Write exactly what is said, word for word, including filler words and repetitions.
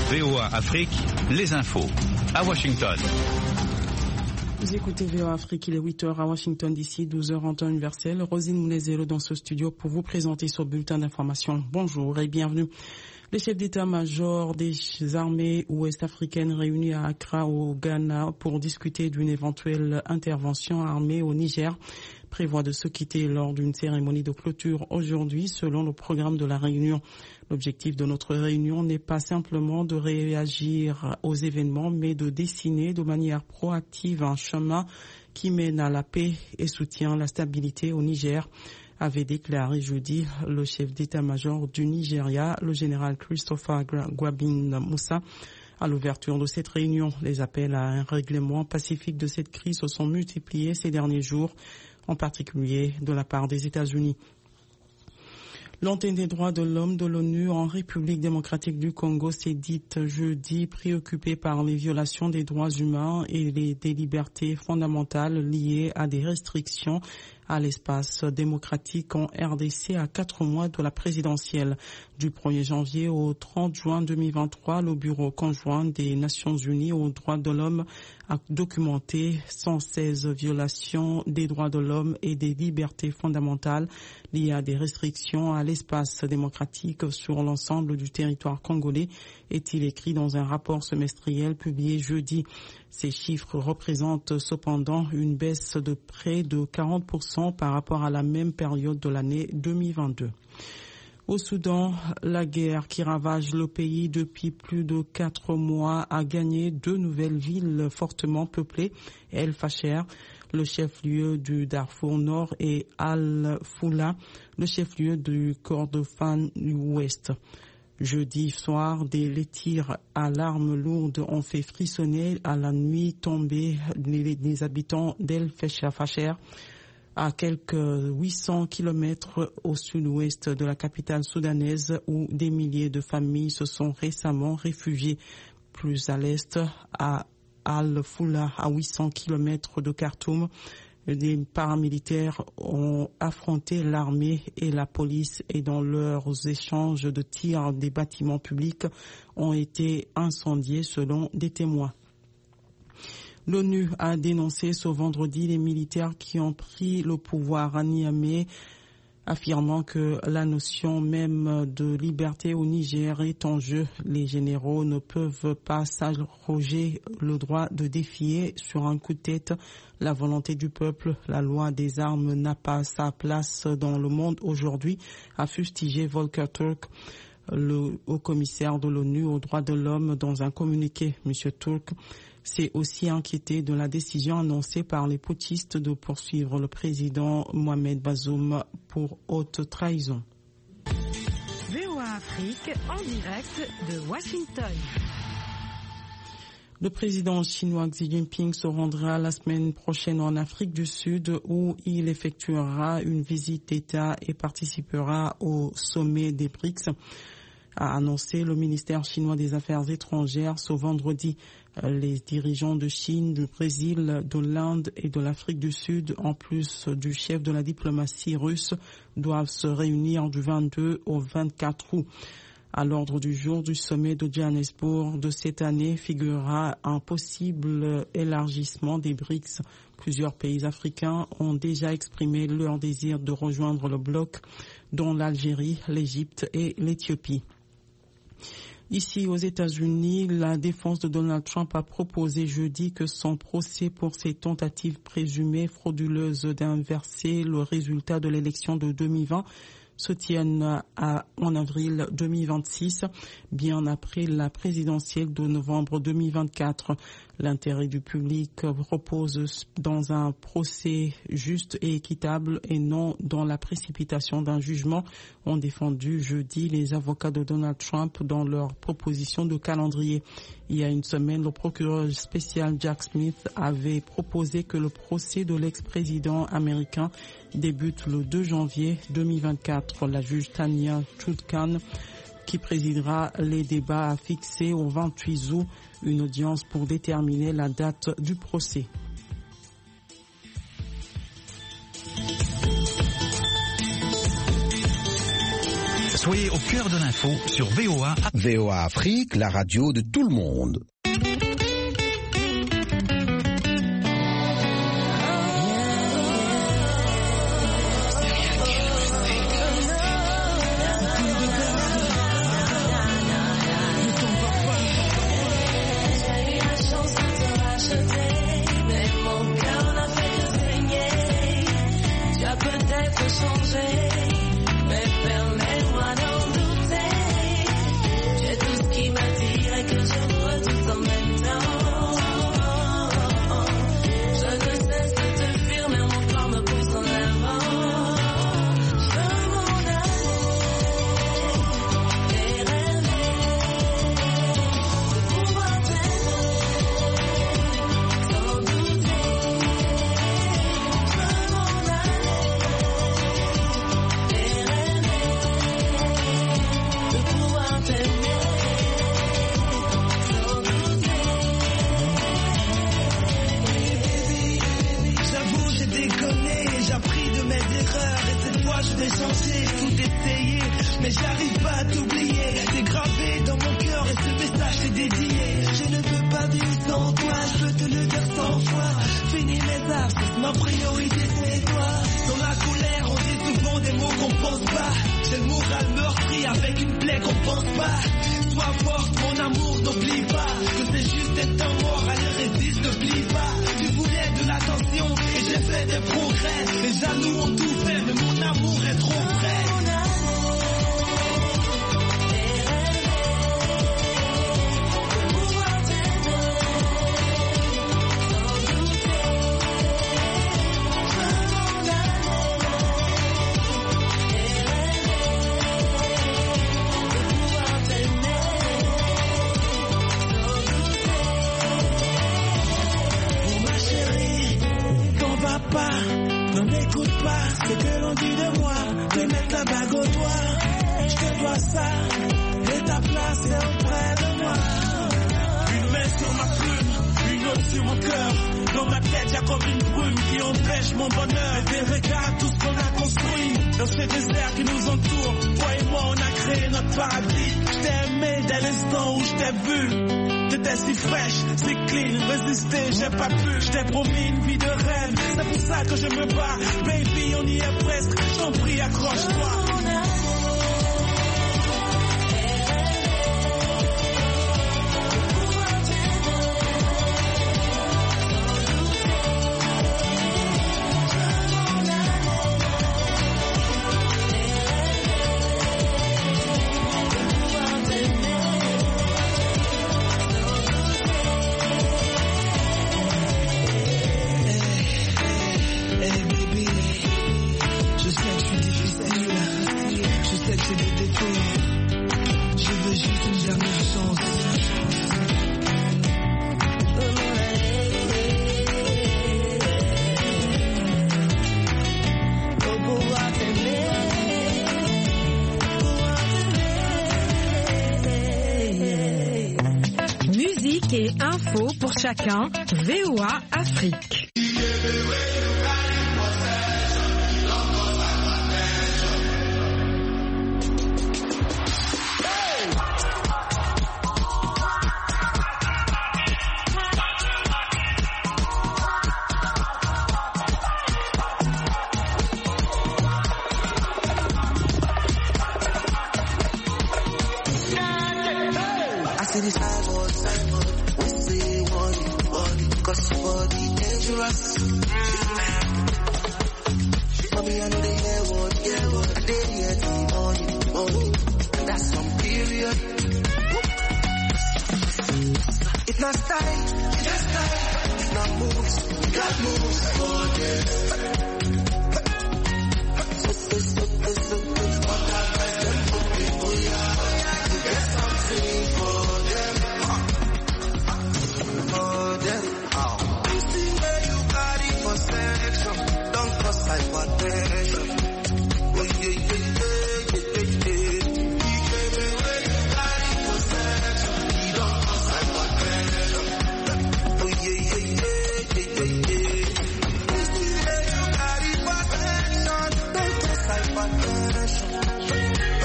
V O A Afrique, les infos. À Washington. Vous écoutez V O A Afrique, il est huit heures à Washington D C, douze heures en temps universel. Rosine Moulezelo dans ce studio pour vous présenter ce bulletin d'information. Bonjour et bienvenue. Les chefs d'état-major des armées ouest-africaines réunis à Accra au Ghana pour discuter d'une éventuelle intervention armée au Niger prévoient de se quitter lors d'une cérémonie de clôture aujourd'hui selon le programme de la réunion. L'objectif de notre réunion n'est pas simplement de réagir aux événements, mais de dessiner de manière proactive un chemin qui mène à la paix et soutient la stabilité au Niger, avait déclaré jeudi le chef d'état-major du Nigeria, le général Christopher Gwabin Moussa. À l'ouverture de cette réunion, les appels à un règlement pacifique de cette crise se sont multipliés ces derniers jours, en particulier de la part des États-Unis. L'antenne des droits de l'homme de l'ONU en République démocratique du Congo s'est dite jeudi préoccupée par les violations des droits humains et les, des libertés fondamentales liées à des restrictions à l'espace démocratique en R D C à quatre mois de la présidentielle. Du premier janvier au trente juin deux mille vingt-trois, le Bureau conjoint des Nations Unies aux droits de l'homme a documenté cent seize violations des droits de l'homme et des libertés fondamentales liées à des restrictions à l'espace démocratique sur l'ensemble du territoire congolais, est-il écrit dans un rapport semestriel publié jeudi. Ces chiffres représentent cependant une baisse de près de quarante pour cent par rapport à la même période de l'année deux mille vingt-deux. Au Soudan, la guerre qui ravage le pays depuis plus de quatre mois a gagné deux nouvelles villes fortement peuplées, El Fasher, le chef-lieu du Darfour Nord, et Al-Foula, le chef-lieu du Kordofan Ouest. Jeudi soir, des les tirs à l'arme lourde ont fait frissonner à la nuit tombée les, les habitants d'El Fasher, à quelques huit cents kilomètres au sud-ouest de la capitale soudanaise, où des milliers de familles se sont récemment réfugiées. Plus à l'est, à Al-Foula, à huit cents kilomètres de Khartoum, des paramilitaires ont affronté l'armée et la police, et dans leurs échanges de tirs, des bâtiments publics ont été incendiés selon des témoins. L'ONU a dénoncé ce vendredi les militaires qui ont pris le pouvoir à Niamey, affirmant que la notion même de liberté au Niger est en jeu. Les généraux ne peuvent pas s'arroger le droit de défier sur un coup de tête la volonté du peuple. La loi des armes n'a pas sa place dans le monde aujourd'hui, a fustigé Volker Turk, le haut-commissaire de l'ONU aux droits de l'homme, dans un communiqué. Monsieur Turk s'est aussi inquiété de la décision annoncée par les putschistes de poursuivre le président Mohamed Bazoum pour haute trahison. V O A Afrique en direct de Washington. Le président chinois Xi Jinping se rendra la semaine prochaine en Afrique du Sud, où il effectuera une visite d'État et participera au sommet des B R I C S, a annoncé le ministère chinois des Affaires étrangères ce vendredi. Les dirigeants de Chine, du Brésil, de l'Inde et de l'Afrique du Sud, en plus du chef de la diplomatie russe, doivent se réunir du vingt-deux au vingt-quatre août. À l'ordre du jour du sommet de Johannesburg de cette année figurera un possible élargissement des B R I C S. Plusieurs pays africains ont déjà exprimé leur désir de rejoindre le bloc, dont l'Algérie, l'Égypte et l'Éthiopie. Ici, aux États-Unis, la défense de Donald Trump a proposé jeudi que son procès pour ses tentatives présumées frauduleuses d'inverser le résultat de l'élection de deux mille vingt se tienne à, en avril deux mille vingt-six, bien après la présidentielle de novembre deux mille vingt-quatre. L'intérêt du public repose dans un procès juste et équitable et non dans la précipitation d'un jugement, ont défendu jeudi les avocats de Donald Trump dans leur proposition de calendrier. Il y a une semaine, le procureur spécial Jack Smith avait proposé que le procès de l'ex-président américain débute le deux janvier deux mille vingt-quatre. La juge Tanya Chutkan, qui présidera les débats, a fixé au vingt-huit août une audience pour déterminer la date du procès. Soyez au cœur de l'info sur V O A. V O A Afrique, la radio de tout le monde. Et info pour chacun, V O A Afrique. It's